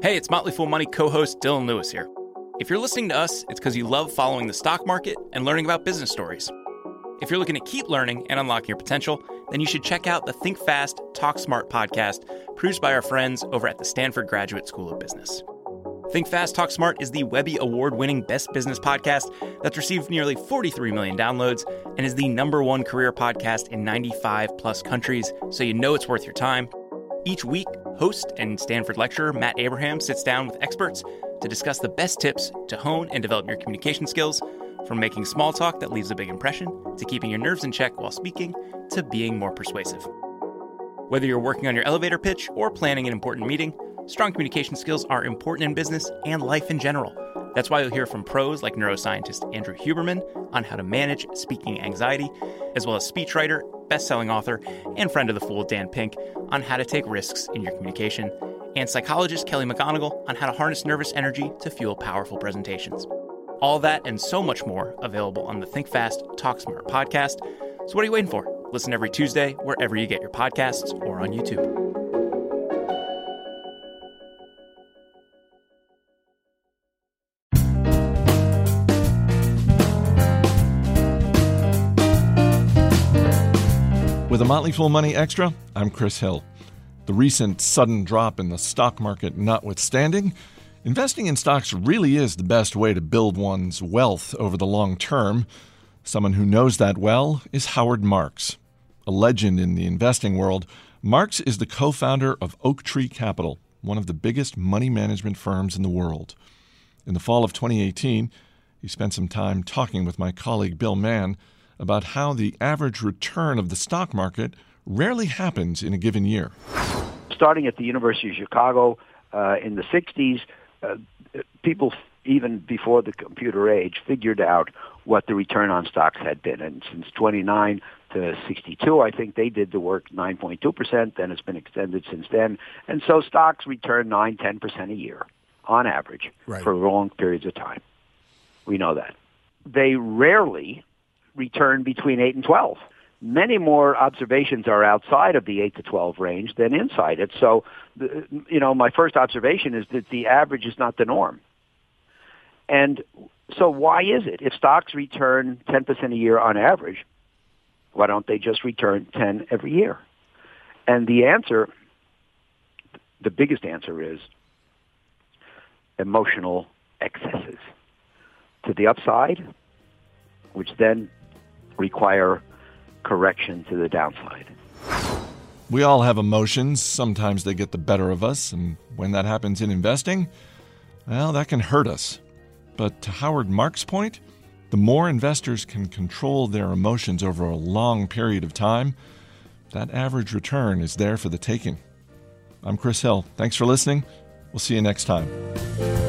Hey, it's Motley Fool Money co-host Dylan Lewis here. If you're listening to us, it's because you love following the stock market and learning about business stories. If you're looking to keep learning and unlocking your potential, then you should check out the Think Fast, Talk Smart podcast produced by our friends over at the Stanford Graduate School of Business. Think Fast, Talk Smart is the Webby Award-winning best business podcast that's received nearly 43 million downloads and is the #1 career podcast in 95-plus countries, so you know it's worth your time. Each week, host and Stanford lecturer Matt Abraham sits down with experts to discuss the best tips to hone and develop your communication skills, from making small talk that leaves a big impression, to keeping your nerves in check while speaking, to being more persuasive. Whether you're working on your elevator pitch or planning an important meeting, strong communication skills are important in business and life in general. That's why you'll hear from pros like neuroscientist Andrew Huberman on how to manage speaking anxiety, as well as speechwriter, best-selling author, and friend of the Fool Dan Pink on how to take risks in your communication, and psychologist Kelly McGonigal on how to harness nervous energy to fuel powerful presentations. All that and so much more available on the Think Fast, Talk Smart podcast. So what are you waiting for? Listen every Tuesday wherever you get your podcasts or on YouTube. With a Motley Fool Money Extra, I'm Chris Hill. The recent sudden drop in the stock market notwithstanding, investing in stocks really is the best way to build one's wealth over the long term. Someone who knows that well is Howard Marks. A legend in the investing world, Marks is the co-founder of Oaktree Capital, one of the biggest money management firms in the world. In the fall of 2018, he spent some time talking with my colleague Bill Mann about how the average return of the stock market rarely happens in a given year. Starting at the University of Chicago in the 60s, people, even before the computer age, figured out what the return on stocks had been. And since 29 to 62, I think they did the work 9.2%. Then it's been extended since then. And so stocks return 9-10% a year on average for long periods of time. We know that. They rarely return between 8 and 12. Many more observations are outside of the 8 to 12 range than inside it. So, my first observation is that the average is not the norm. And so why is it? If stocks return 10% a year on average, why don't they just return 10 every year? And the answer, the biggest answer, is emotional excesses to the upside, which then require correction to the downside. We all have emotions. Sometimes they get the better of us, and when that happens in investing, well, that can hurt us. But to Howard Marks' point, the more investors can control their emotions over a long period of time, that average return is there for the taking. I'm Chris Hill. Thanks for listening. We'll see you next time.